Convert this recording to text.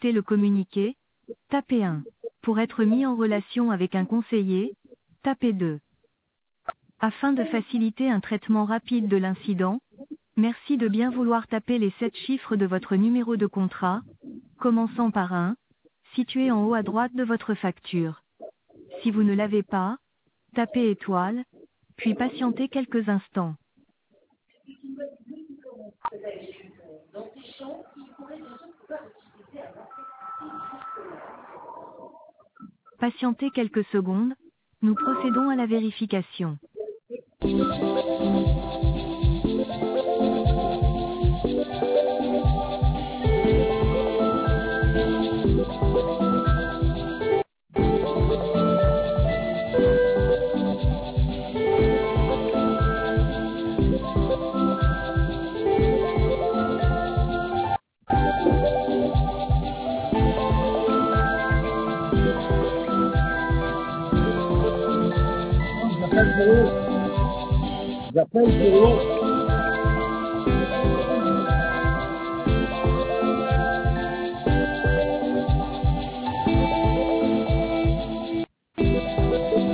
consulter le communiqué, tapez 1. Pour être mis en relation avec un conseiller, tapez 2. Afin de faciliter un traitement rapide de l'incident, merci de bien vouloir taper les 7 chiffres de votre numéro de contrat, commençant par 1, situé en haut à droite de votre facture. Si vous ne l'avez pas, tapez étoile, puis patientez quelques instants. Patientez quelques secondes, nous procédons à la vérification. J'appelle Théo.